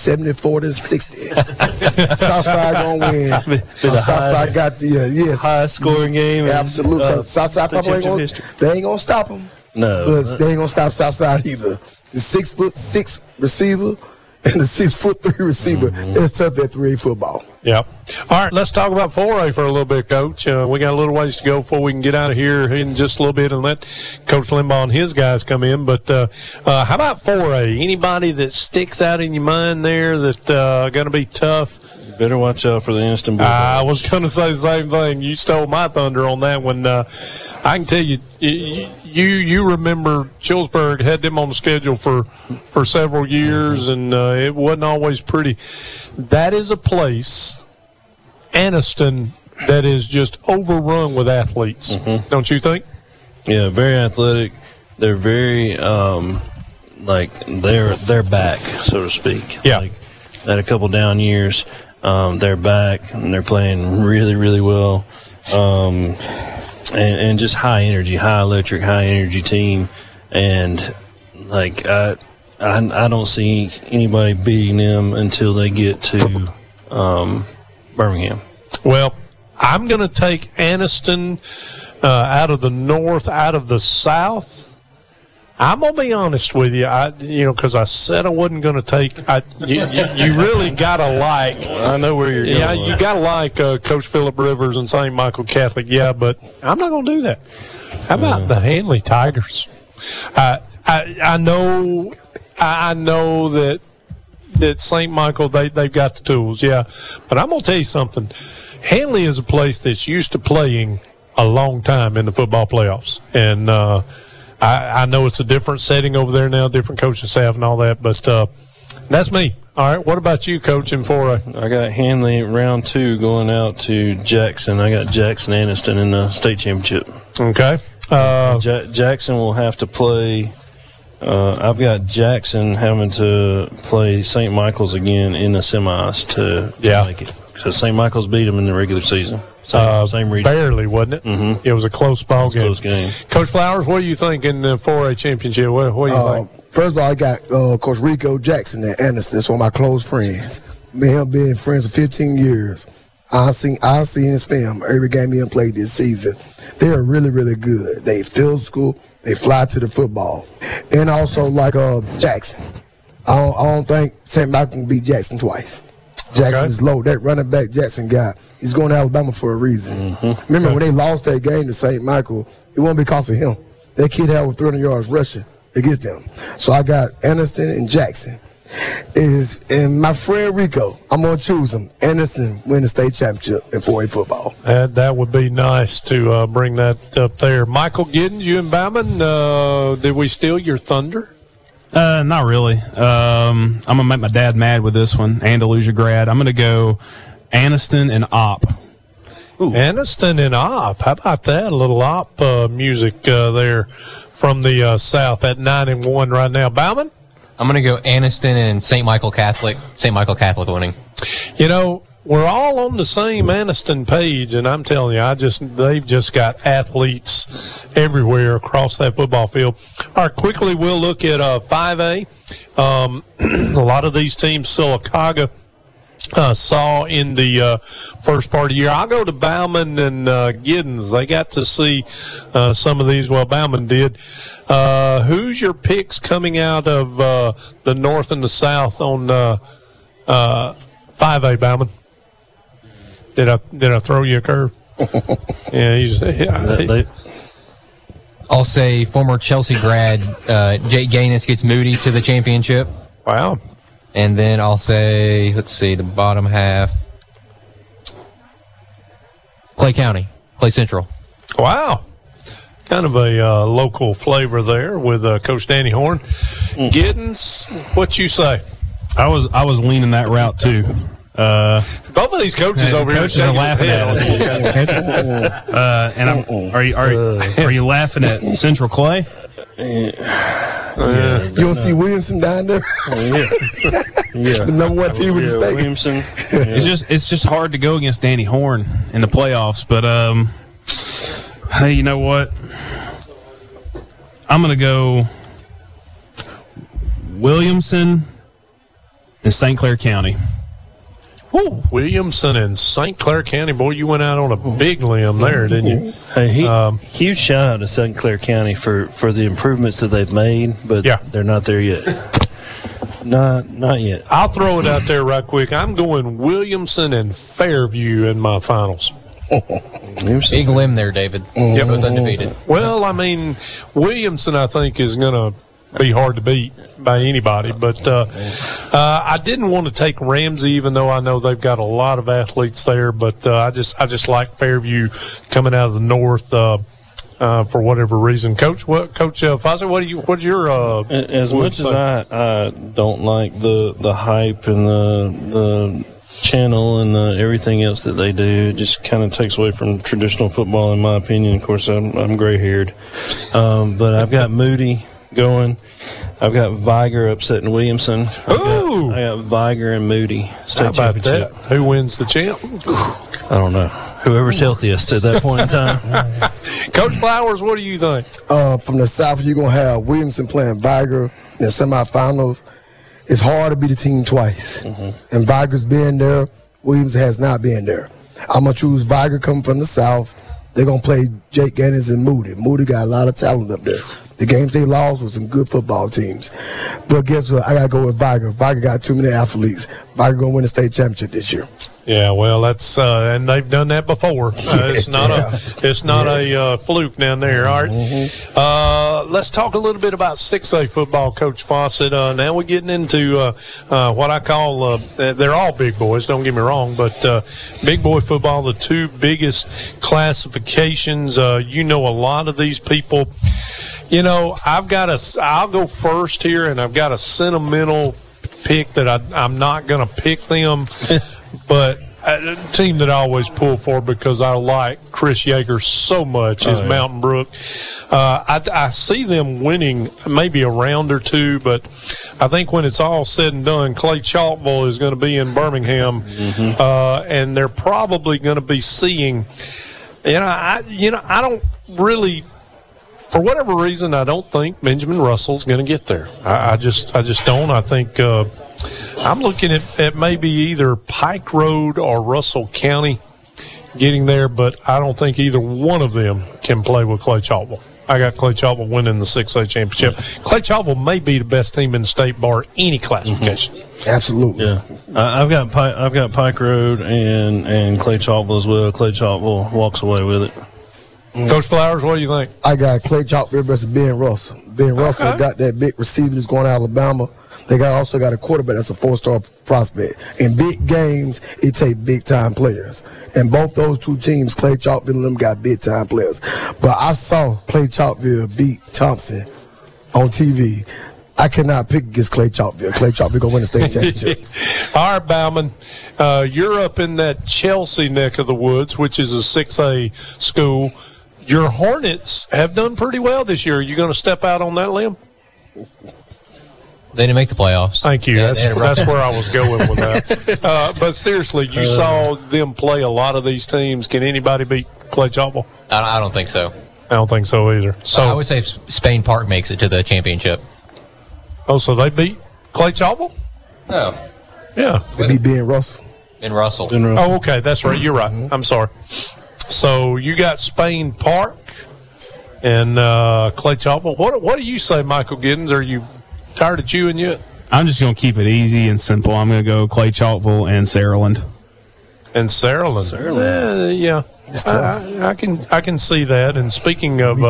74-60. Southside going to win. Southside got the highest scoring game. Absolutely. Southside probably ain't going to stop them. No. But they ain't going to stop Southside either. The 6'6" receiver and the 6'3" receiver. It's tough at 3A football. Yep. All right, let's talk about 4A for a little bit, Coach. We got a little ways to go before we can get out of here in just a little bit and let Coach Limbaugh and his guys come in. But how about 4A? Anybody that sticks out in your mind there that's going to be tough? You better watch out for the Instant Bulldogs. I was going to say the same thing. You stole my thunder on that one. I can tell you, you remember Chillsburg had them on the schedule for several years, and it wasn't always pretty. That is a place, Anniston, that is just overrun with athletes. Don't you think? Yeah, very athletic. They're very they're back, so to speak. Yeah. Like, had a couple down years. They're back and they're playing really, really well. And just high energy, high electric, high energy team. And like I don't see anybody beating them until they get to Birmingham. Well, I'm going to take Anniston out of the north, out of the south. I'm going to be honest with you, because I said I wasn't going to take you really got to like. I know where you're going. Yeah, you got to like Coach Phillip Rivers and St. Michael Catholic, yeah, but I'm not going to do that. How about the Handley Tigers? I know that St. Michael, they've got the tools, yeah. But I'm going to tell you something. Handley is a place that's used to playing a long time in the football playoffs. And I know it's a different setting over there now, different coaching staff and all that, but that's me. All right, what about you coaching for I got Handley round 2 going out to Jackson. I got Jackson Anniston in the state championship. Okay. Jackson will have to play. I've got Jackson having to play St. Michael's again in the semis to make it. So St. Michael's beat them in the regular season. Same region. Barely, wasn't it? Mm-hmm. It was a close ball game. Close game. Coach Flowers, what do you think in the 4A championship? What do you think? First of all, I got Coach Rico Jackson at Anniston. That's one of my close friends. Me and him being friends for 15 years. I see in his film every game he played this season. They are really, really good. They physical. They fly to the football. And also like Jackson. I don't think St. Michael can beat Jackson twice. Jackson is low. That running back Jackson guy, he's going to Alabama for a reason. Mm-hmm. Remember when they lost that game to St. Michael, it wasn't because of him. That kid had over 300 yards rushing against them. So I got Anniston and Jackson. And my friend Rico, I'm going to choose him. Anniston win the state championship in 4A football. That would be nice to bring that up there. Michael Giddens, you and Bauman, did we steal your thunder? Not really. I'm going to make my dad mad with this one. Andalusia grad. I'm going to go Anniston and Opp. Ooh. Anniston and Opp. How about that? A little Opp music there from the south at 9-1 right now. Bauman? I'm going to go Anniston and St. Michael Catholic. St. Michael Catholic winning. We're all on the same Anniston page, and I'm telling you, they've just got athletes everywhere across that football field. All right, quickly we'll look at 5A. A lot of these teams, Sylacauga saw in the first part of the year. I'll go to Bauman and Giddens. They got to see some of these. Well, Bauman did. Who's your picks coming out of the north and the south on 5A, Bauman? Did I throw you a curve? Yeah, I'll say former Chelsea grad Jake Gaines gets Moody to the championship. Wow. And then I'll say, the bottom half, Clay County, Clay Central. Wow. Kind of a local flavor there with Coach Danny Horn. Giddens, what you say? I was leaning that route too. Both of these coaches over here are laughing at us. And are you laughing at Central Clay? You don't see Williamson down there? Yeah. The number 1 team in the state. Williamson. It's just hard to go against Danny Horn in the playoffs. But hey, you know what? I'm gonna go Williamson and St. Clair County. Ooh, Williamson and St. Clair County. Boy, you went out on a big limb there, didn't you? Hey, huge shout out to St. Clair County for the improvements that they've made, but they're not there yet. Not yet. I'll throw it out there right quick. I'm going Williamson and Fairview in my finals. Big limb there, David. Both undefeated. Well, I mean, Williamson, I think, is going to be hard to beat by anybody. But I didn't want to take Ramsey, even though I know they've got a lot of athletes there. But I just like Fairview coming out of the north for whatever reason. Coach Foster, what's your as much as I don't like the hype and the channel and everything else that they do, it just kind of takes away from traditional football, in my opinion. Of course, I'm gray-haired, but I've got Moody going. I've got Viger upsetting Williamson. I got Viger and Moody state championship. That? Who wins the champ? I don't know. Whoever's healthiest at that point in time. Coach Flowers, what do you think? From the south, you're going to have Williamson playing Viger in the semifinals. It's hard to beat a team twice. Mm-hmm. And Viger's been there. Williams has not been there. I'm going to choose Viger coming from the South. They're going to play Jake Gannons and Moody. Moody got a lot of talent up there. The games they lost were some good football teams. But guess what? I got to go with Viger. Viger got too many athletes. Viger going to win the state championship this year. Yeah, well, that's and they've done that before. It's not a fluke down there. All right, let's talk a little bit about 6A football, Coach Fawcett. Now we're getting into what I call they're all big boys. Don't get me wrong, but big boy football, the two biggest classifications. You know a lot of these people. You know, I'll go first here, and I've got a sentimental pick that I'm not going to pick them. But a team that I always pull for because I like Chris Yeager so much is Mountain Brook. I see them winning maybe a round or two, but I think when it's all said and done, Clay Chalkville is going to be in Birmingham, and they're probably going to be seeing. I don't really. For whatever reason, I don't think Benjamin Russell's going to get there. I just don't. I think I'm looking at maybe either Pike Road or Russell County getting there, but I don't think either one of them can play with Clay Chalkville. I got Clay Chalkville winning the 6A championship. Clay Chalkville may be the best team in the state bar any classification. Absolutely. Yeah, I've got Pike Road and Clay Chalkville as well. Clay Chalkville walks away with it. Coach Flowers, what do you think? I got Clay Chalkville versus Ben Russell. Ben Russell got that big receiver that's going to Alabama. They also got a quarterback that's a 4-star prospect. In big games, it take big-time players. And both those two teams, Clay Chalkville and them, got big-time players. But I saw Clay Chalkville beat Thompson on TV. I cannot pick against Clay Chalkville. Clay Chalkville going to win the state championship. All right, Bauman, you're up in that Chelsea neck of the woods, which is a 6A school. Your Hornets have done pretty well this year. Are you going to step out on that limb? They didn't make the playoffs. Thank you. That's where I was going with that. But seriously, you saw them play a lot of these teams. Can anybody beat Clay Chalkville? I don't think so. I don't think so either. So I would say Spain Park makes it to the championship. Oh, so they beat Clay Chalkville? No. Yeah. They beat Ben Russell. Ben Russell. Oh, okay. That's right. You're right. I'm sorry. So you got Spain Park and Clay Chalkville. What do you say, Michael Giddens? Are you tired of chewing yet? I'm just going to keep it easy and simple. I'm going to go Clay Chalkville and Saraland. And Saraland. Yeah. It's tough. I can see that. And speaking of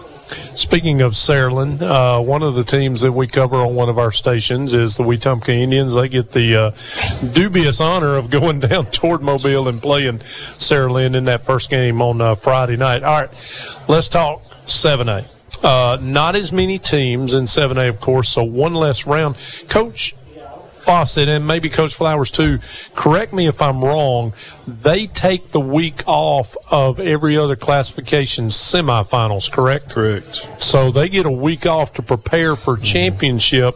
Saraland, one of the teams that we cover on one of our stations is the Wetumpka Indians. They get the dubious honor of going down toward Mobile and playing Saraland in that first game on Friday night. All right, let's talk 7A. Not as many teams in 7A, of course, so one less round. Coach Fawcett, and maybe Coach Flowers too, correct me if I'm wrong, they take the week off of every other classification semifinals, correct? Correct. So they get a week off to prepare for championship.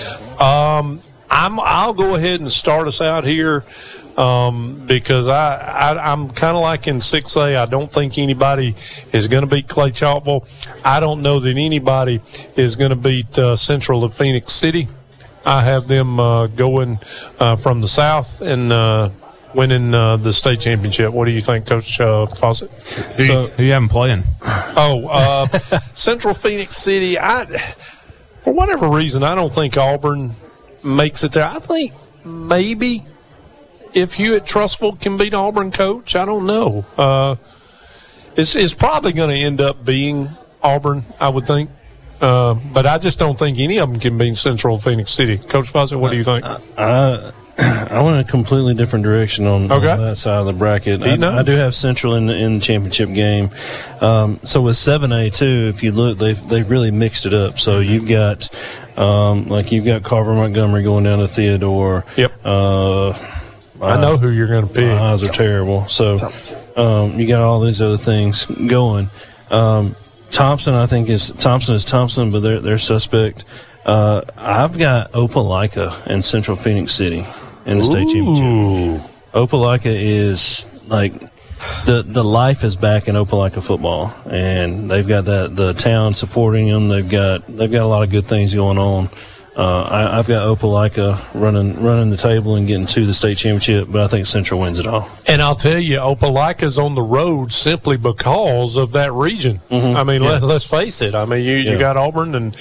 I'll go ahead and start us out here because I'm kind of like in 6A. I don't think anybody is going to beat Clay Chalkville. I don't know that anybody is going to beat Central of Phoenix City. I have them going from the south and winning the state championship. What do you think, Coach Fawcett? Who you having playing? Central Phoenix City. For whatever reason, I don't think Auburn makes it there. I think maybe if Hewitt Trustful can beat Auburn, Coach, I don't know. It's probably going to end up being Auburn, I would think. But I just don't think any of them can beat Central Phoenix City. Coach Fawcett, what do you think? I went a completely different direction on that side of the bracket. I do have Central in the championship game. So with 7A too, if you look, they've really mixed it up. So you've got you've got Carver Montgomery going down to Theodore. Yep. I know who you're going to pick. My eyes are terrible. So you got all these other things going. Thompson, I think Thompson is Thompson, but they're suspect. I've got Opelika and Central Phoenix City in the state championship. Opelika is like the life is back in Opelika football, and they've got the town supporting them. They've got a lot of good things going on. I've got Opelika running the table and getting to the state championship, but I think Central wins it all. And I'll tell you, Opelika's on the road simply because of that region. I mean, let's face it. I mean, you got Auburn and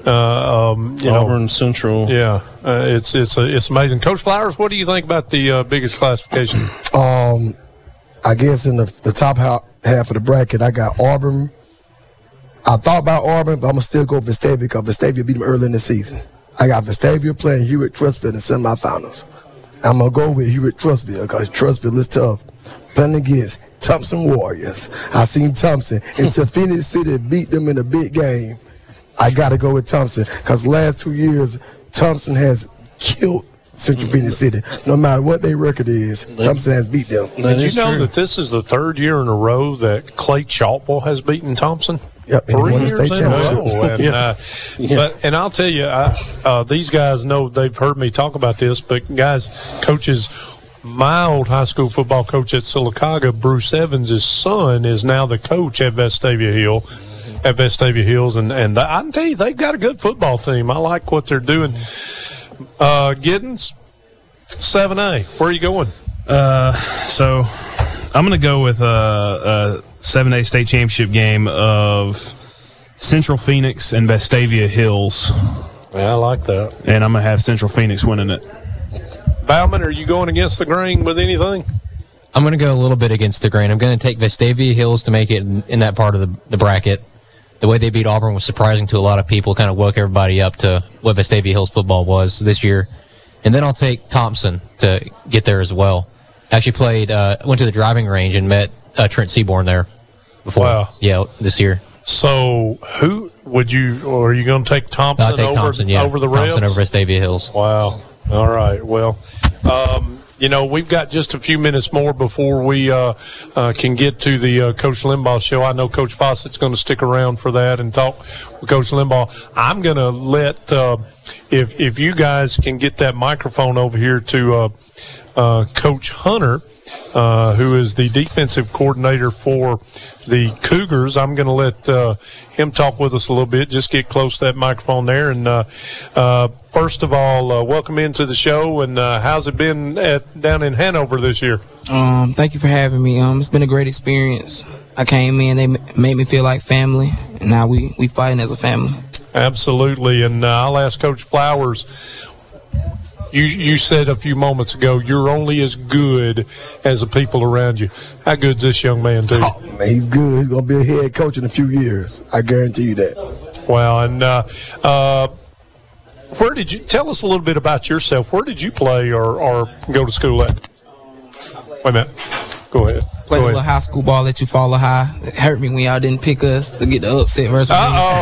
Auburn, Central. Yeah, it's amazing. Coach Flowers, what do you think about the biggest classification? I guess in the top half of the bracket, I got Auburn. I thought about Auburn, but I'm going to still go Vestavia because Vestavia beat them early in the season. I got Vestavia playing Hewitt-Trustville in the semifinals. I'm going to go with Hewitt-Trustville because Trustville is tough. Playing against Thompson Warriors. I seen Thompson. Until Phoenix City beat them in a big game, I got to go with Thompson because the last 2 years, Thompson has killed Central Phoenix City. No matter what their record is, Thompson has beat them. Did you know that this is the third year in a row that Clay Chalkville has beaten Thompson? Yep, 3 years in a row. And I'll tell you, these guys know, they've heard me talk about this, but guys, coaches, my old high school football coach at Sylacauga, Bruce Evans' son, is now the coach at Vestavia Hills, and I can tell you, they've got a good football team. I like what they're doing. Giddens, 7A, where are you going? So I'm going to go with a 7A state championship game of Central Phoenix and Vestavia Hills. Yeah, I like that. And I'm going to have Central Phoenix winning it. Bauman, are you going against the grain with anything? I'm going to go a little bit against the grain. I'm going to take Vestavia Hills to make it in that part of the bracket. The way they beat Auburn was surprising to a lot of people, kind of woke everybody up to what Vestavia Hills football was this year. And then I'll take Thompson to get there as well. Actually went to the driving range and met Trent Seaborn there before. Wow. Yeah, this year. So who would you, or are you going to take Thompson, I'll take Thompson, over the Rebs? Thompson over Vestavia Hills. Wow. All right. Well, we've got just a few minutes more before we can get to the Coach Limbaugh show. I know Coach Fawcett's going to stick around for that and talk with Coach Limbaugh. I'm going to let, if you guys can get that microphone over here to Coach Hunter, who is the defensive coordinator for the Cougars. I'm going to let him talk with us a little bit. Just get close to that microphone there. And first of all, welcome into the show. And how's it been down in Hanover this year? Thank you for having me. It's been a great experience. I came in, they made me feel like family, and now we fighting as a family. Absolutely. And I'll ask Coach Flowers. You said a few moments ago you're only as good as the people around you. How good's this young man, too? Oh, man, he's good. He's going to be a head coach in a few years. I guarantee you that. Well, and where did you – tell us a little bit about yourself. Where did you play or go to school at? Wait a minute. Go ahead. Played a little high school ball at Eufaula High. It hurt me when y'all didn't pick us to get the upset versus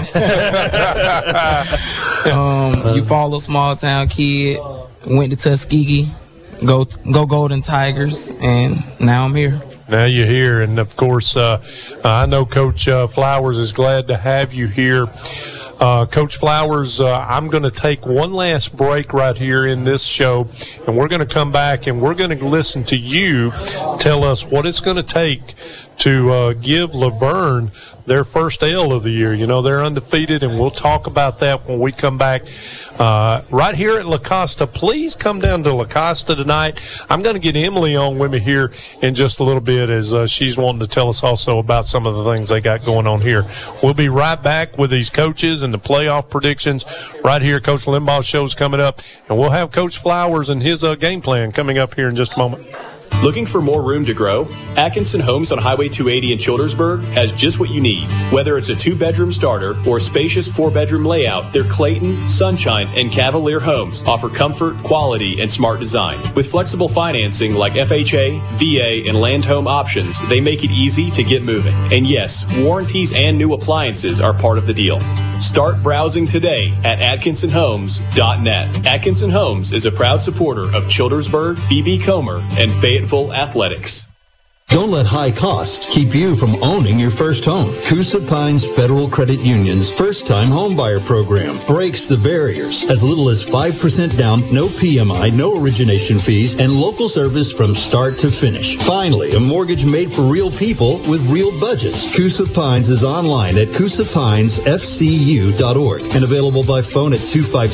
Eufaula, small town kid. Went to Tuskegee, go Golden Tigers, and now I'm here. Now you're here, and of course, I know Coach Flowers is glad to have you here. Coach Flowers, I'm going to take one last break right here in this show, and we're going to come back and we're going to listen to you tell us what it's going to take to give Laverne their first L of the year. You know, they're undefeated, and we'll talk about that when we come back right here at La Costa. Please come down to La Costa tonight. I'm going to get Emily on with me here in just a little bit as she's wanting to tell us also about some of the things they got going on here. We'll be right back with these coaches and the playoff predictions right here. Coach Limbaugh's show's coming up, and we'll have Coach Flowers and his game plan coming up here in just a moment. Looking for more room to grow? Atkinson Homes on Highway 280 in Childersburg has just what you need. Whether it's a 2-bedroom starter or a spacious 4-bedroom layout, their Clayton, Sunshine, and Cavalier homes offer comfort, quality, and smart design. With flexible financing like FHA, VA, and land home options, they make it easy to get moving. And yes, warranties and new appliances are part of the deal. Start browsing today at AtkinsonHomes.net. Atkinson Homes is a proud supporter of Childersburg, BB Comer, and Fayetteville Athletics. Don't let high costs keep you from owning your first home. Coosa Pines Federal Credit Union's first-time homebuyer program breaks the barriers. As little as 5% down, no PMI, no origination fees, and local service from start to finish. Finally, a mortgage made for real people with real budgets. Coosa Pines is online at CoosaPinesFCU.org and available by phone at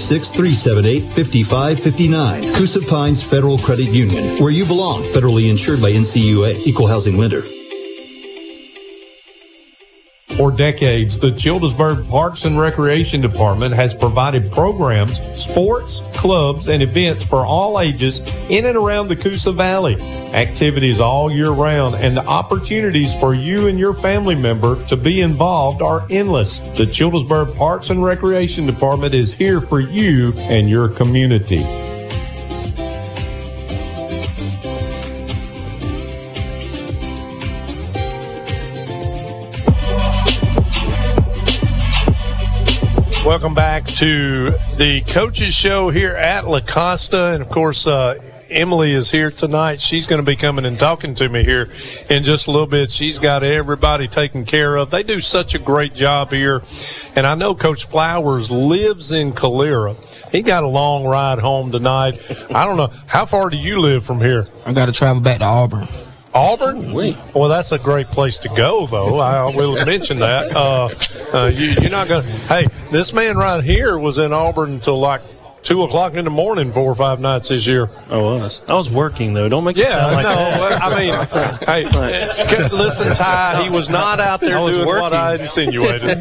256-378-5559. Coosa Pines Federal Credit Union, where you belong. Federally insured by NCUA. Equal housing lender. For decades, the Childersburg Parks and Recreation Department has provided programs, sports, clubs, and events for all ages in and around the Coosa Valley. Activities all year round and the opportunities for you and your family member to be involved are endless. The Childersburg Parks and Recreation Department is here for you and your community. Welcome back to the Coaches Show here at La Costa. And, of course, Emily is here tonight. She's going to be coming and talking to me here in just a little bit. She's got everybody taken care of. They do such a great job here. And I know Coach Flowers lives in Calera. He got a long ride home tonight. I don't know. How far do you live from here? I got to travel back to Auburn. Auburn? Well, that's a great place to go, though. I will mention that. You're not going to. Hey, this man right here was in Auburn until like 2 o'clock in the morning 4 or 5 nights this year. I was working, though. Don't make it sound like that. I mean, hey, listen, Ty, he was not out there doing what I insinuated.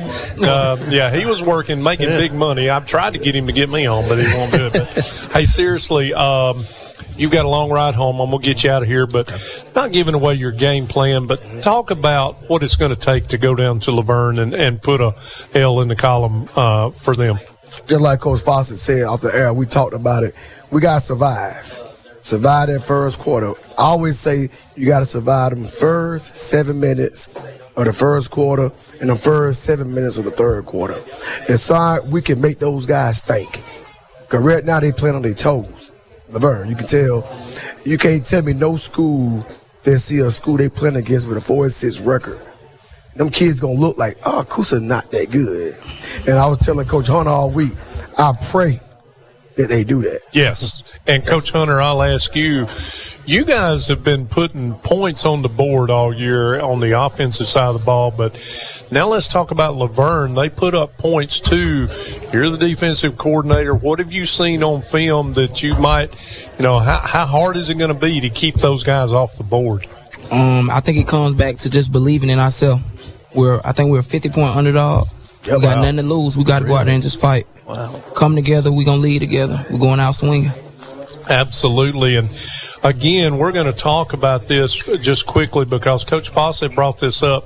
He was working, making big money. I've tried to get him to get me on, but he won't do it. But, hey, seriously, you've got a long ride home. I'm going to get you out of here, but not giving away your game plan, but talk about what it's going to take to go down to Laverne and put a L in the column for them. Just like Coach Fawcett said off the air, we talked about it. We got to survive. Survive that first quarter. I always say you got to survive them first 7 minutes of the first quarter and the first 7 minutes of the third quarter. And so we can make those guys think. Because right now they playing on their toes. Laverne, you can tell. You can't tell me no school that see a school they playing against with a 4-6 record. Them kids gonna look like, oh, Coosa not that good. And I was telling Coach Hunter all week, I pray that they do that. Yes. And Coach Hunter, I'll ask you, you guys have been putting points on the board all year on the offensive side of the ball, but now let's talk about Laverne. They put up points too. You're the defensive coordinator. What have you seen on film that you might, how hard is it going to be to keep those guys off the board? I think it comes back to just believing in ourselves. I think we're a 50-point underdog. We got nothing to lose. We got to go out there and just fight. Wow. Come together. We're going to lead together. We're going out swinging. Absolutely. And, again, we're going to talk about this just quickly because Coach Fawcett brought this up.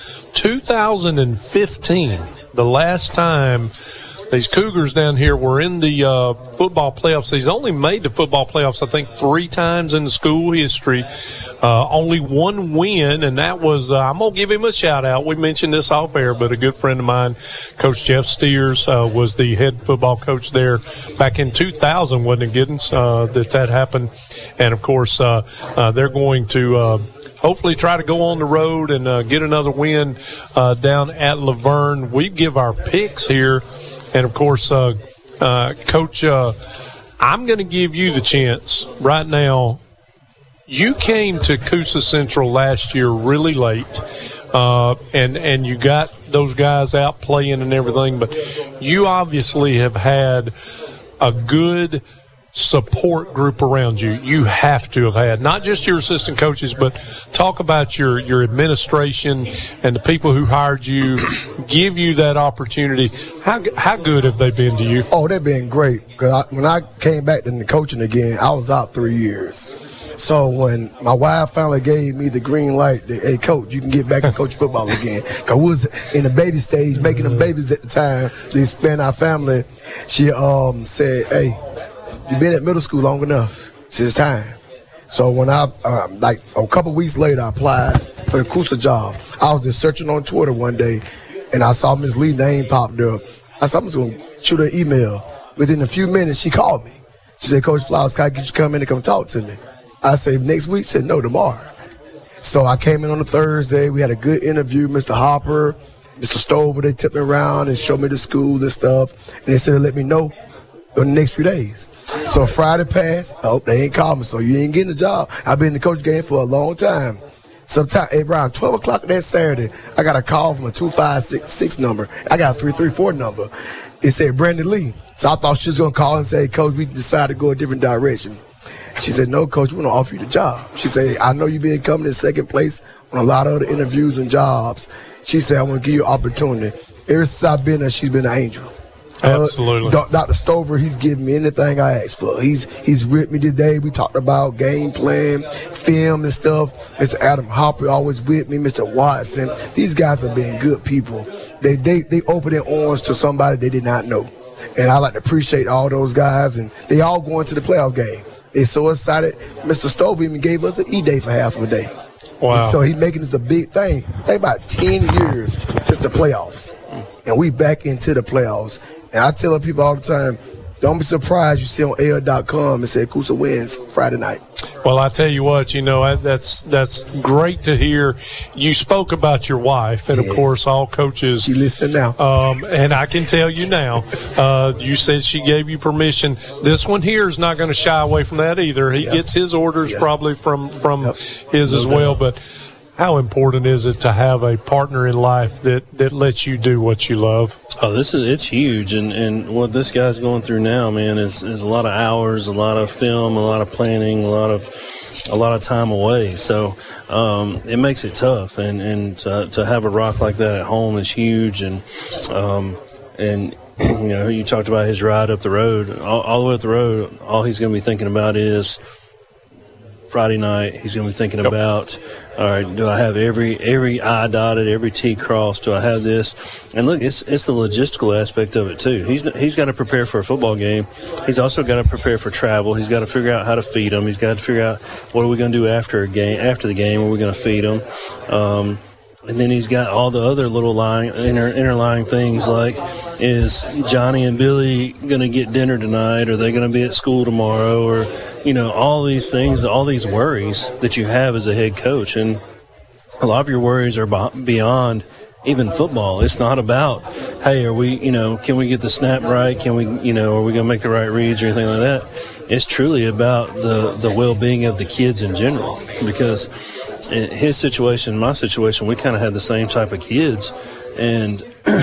2015, the last time these Cougars down here were in the football playoffs. He's only made the football playoffs, I think, 3 times in the school history. Only 1 win, and that was I'm going to give him a shout-out. We mentioned this off air, but a good friend of mine, Coach Jeff Steers, was the head football coach there back in 2000, wasn't it, Giddens, that happened. And, of course, they're going to hopefully try to go on the road and get another win down at Laverne. We give our picks here. And, of course, Coach, I'm going to give you the chance right now. You came to Coosa Central last year really late, and you got those guys out playing and everything, but you obviously have had a good support group around you. You have to have had, not just your assistant coaches, but talk about your administration and the people who hired you, give you that opportunity. How good have they been to you? Oh, they've been great. Because when I came back to coaching again, I was out 3 years. So when my wife finally gave me the green light, hey, Coach, you can get back and coach football again. Because we was in the baby stage, making them babies at the time. They spent our family. She said, hey, you've been at middle school long enough. It's time. So when a couple weeks later, I applied for the Coosa job. I was just searching on Twitter one day, and I saw Ms. Lee's name popped up. I said, I'm just going to shoot her an email. Within a few minutes, she called me. She said, Coach Flowers, can I get you come in and come talk to me? I said, next week? She said, no, tomorrow. So I came in on a Thursday. We had a good interview. Mr. Hopper, Mr. Stover, they took me around and showed me the school and stuff. And they said, let me know in the next few days. So Friday passed. Oh, they ain't called me, so you ain't getting a job. I've been in the coach game for a long time. Sometime around 12 o'clock that Saturday, I got a call from a 2566 number. I got a 334 number. It said Brandon Lee. So I thought she was going to call and say, Coach, we decided to go a different direction. She said, no, Coach, we want to offer you the job. She said, I know you've been coming in second place on a lot of other interviews and jobs. She said, I want to give you an opportunity. Ever since I've been there, she's been an angel. Absolutely. Dr. Stover, he's given me anything I asked for. He's with me today. We talked about game plan, film and stuff. Mr. Adam Hopper always with me. Mr. Watson. These guys have been good people. They opened their arms to somebody they did not know. And I like to appreciate all those guys. And they all going to the playoff game. They're so excited. Mr. Stover even gave us an E-Day for half of a day. Wow. And so he's making this a big thing. Think about 10 years since the playoffs. And we back into the playoffs. And I tell people all the time, don't be surprised you see on AL.com and say Coosa wins Friday night. Well, I tell you what, that's great to hear. You spoke about your wife, and, yes, of course, all coaches. She's listening now. And I can tell you now, you said she gave you permission. This one here is not going to shy away from that either. He gets his orders probably from his as well, but how important is it to have a partner in life that lets you do what you love? Oh, it's huge, and what this guy's going through now, man, is a lot of hours, a lot of film, a lot of planning, a lot of time away. So it makes it tough, and to have a rock like that at home is huge, and you talked about his ride up the road, all the way up the road. All he's going to be thinking about is Friday night. He's going to be thinking about, all right, do I have every I dotted, every T crossed? Do I have this? And look, it's the logistical aspect of it too. He's got to prepare for a football game. He's also got to prepare for travel. He's got to figure out how to feed them. He's got to figure out what are we going to do after the game. Are we going to feed them? And then he's got all the other little interlying things like, is Johnny and Billy going to get dinner tonight? Are they going to be at school tomorrow? Or, all these things, all these worries that you have as a head coach. And a lot of your worries are beyond even football. It's not about, hey, are we, can we get the snap right? Can we, are we going to make the right reads or anything like that? It's truly about the well-being of the kids in general, because in his situation, my situation, we kind of had the same type of kids, and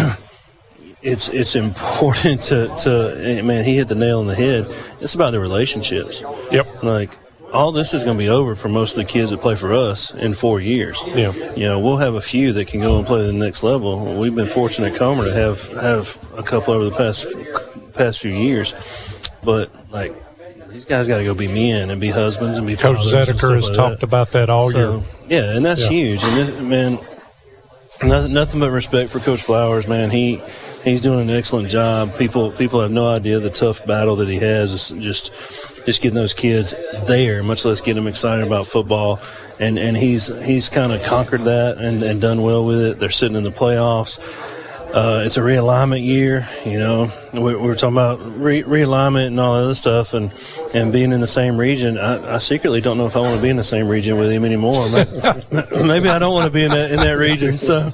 it's important to man, he hit the nail on the head. It's about the relationships. Yep. Like, all this is going to be over for most of the kids that play for us in 4 years. Yeah. We'll have a few that can go and play to the next level. We've been fortunate at Comer to have a couple over the past few years, but like, these guys got to go be men and be husbands and be Coach fathers. Zedeker has talked about that all year. Yeah, and that's huge. And man, nothing but respect for Coach Flowers, man. He's doing an excellent job. People have no idea the tough battle that he has. It's just getting those kids there, much less getting them excited about football. And he's kind of conquered that and done well with it. They're sitting in the playoffs. It's a realignment year, we're talking about realignment and all that other stuff, and being in the same region. I secretly don't know if I want to be in the same region with him anymore. Maybe I don't want to be in that region. So,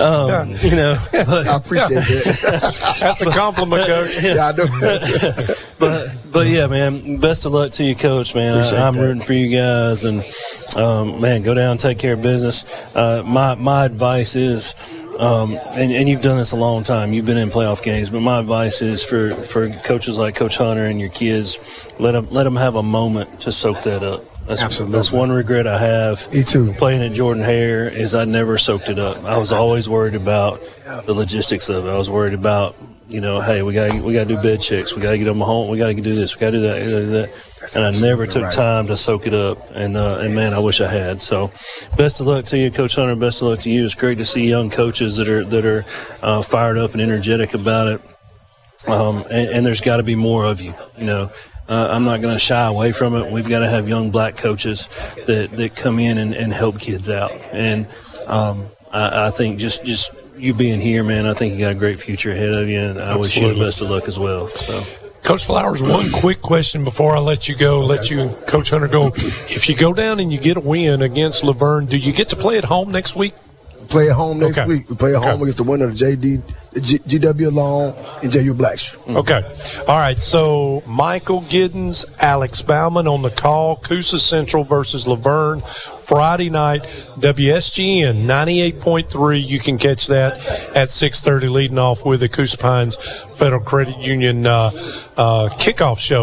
but, I appreciate that. That's a compliment, Coach. Yeah, I know. But yeah, man, best of luck to you, Coach, man. I'm rooting for you guys, and man, go down and take care of business. My advice is, and you've done this a long time. You've been in playoff games, but my advice is for coaches like Coach Hunter and your kids, let them have a moment to soak that up. Absolutely. That's one regret I have. Me too. Playing at Jordan Hare is I never soaked it up. I was always worried about the logistics of it. I was worried about, hey, we got to do bed checks. We got to get them home. We got to do this. We got to do that. We got to do that. And I never took time to soak it up. And man, I wish I had. So, best of luck to you, Coach Hunter. Best of luck to you. It's great to see young coaches that are fired up and energetic about it. And there's got to be more of you. I'm not going to shy away from it. We've got to have young black coaches that come in and help kids out. And I think just you being here, man, I think you got a great future ahead of you. And I wish you the best of luck as well. So. Coach Flowers, one quick question before I let you go, let you and Coach Hunter go. If you go down and you get a win against Laverne, do you get to play at home next week? Play at home next week. We play at home against the winner of GW Long and JU Blackshear. Okay. All right. So Michael Giddens, Alex Bauman on the call. Coosa Central versus Laverne Friday night. WSGN 98.3. You can catch that at 6:30, leading off with the Coosa Pines Federal Credit Union kickoff show.